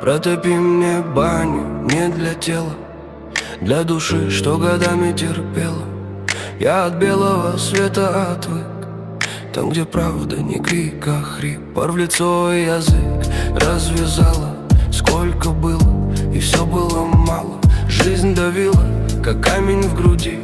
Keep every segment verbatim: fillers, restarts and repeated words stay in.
Протопи мне баню не для тела, для души, что годами терпела. Я от белого света отвык, там, где правда не крик, а хрип. Пар в лицо и язык развязала. Сколько было, и все было мало. Жизнь давила, как камень в груди.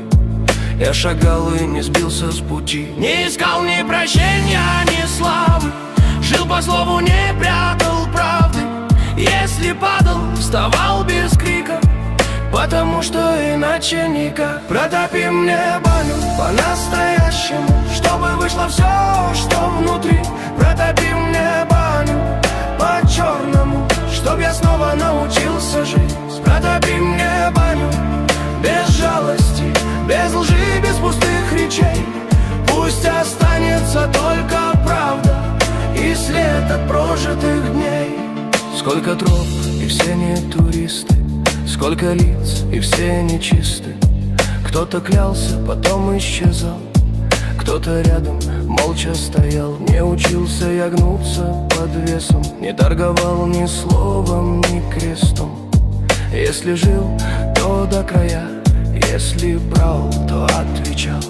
Я шагал и не сбился с пути. Не искал ни прощения, ни славы, жил по слову, не прятал правды. Если падал, вставал без крика, потому что иначе никак. Протопи мне баню по-настоящему, чтобы вышло все, что внутри. Протопи мне баню по-черному, чтоб я снова научился жить. Протопи мне баню без жалости, без лжи, без пустых речей. Пусть останется только правда и след от прожитых дней. Сколько троп, и все не туристы, сколько лиц, и все нечисты. Кто-то клялся, потом исчезал, кто-то рядом молча стоял. Не учился я гнуться под весом, не торговал ни словом, ни крестом. Если жил, то до края, если брал, то отвечал.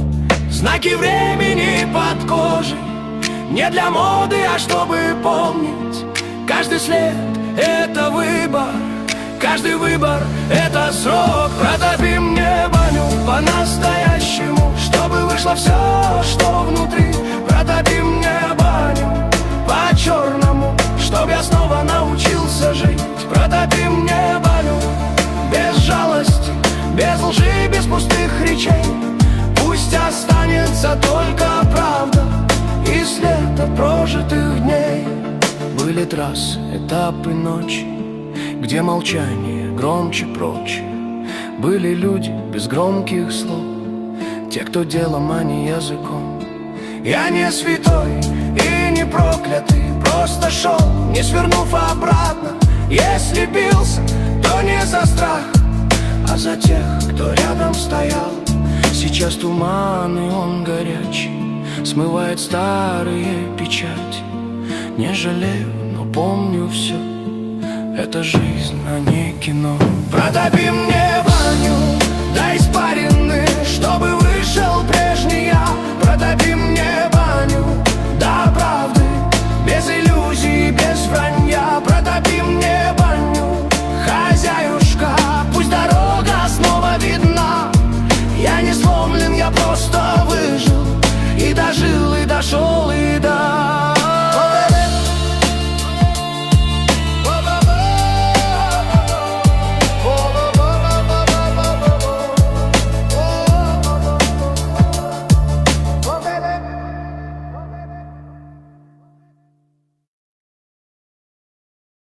Знаки времени под кожей, не для моды, а чтобы помнить. Каждый след — это выбор, каждый выбор — это срок. Протопи мне баню по-настоящему, чтобы вышло все, что внутри. Протопи мне баню по-черному, чтоб я снова научился жить. Протопи мне баню без жалости, без лжи, без пустых речей. Пусть останется только правда и след от прожитых дней. Были трассы, этапы ночи, где молчание громче прочее. Были люди без громких слов, те, кто делом, а не языком. Я не святой и не проклятый, просто шел, не свернув обратно. Если бился, то не за страх, а за тех, кто рядом стоял. Сейчас туман, и он горячий, смывает старые печати. Не жалею, но помню все, это жизнь, а не кино. Протопи мне баню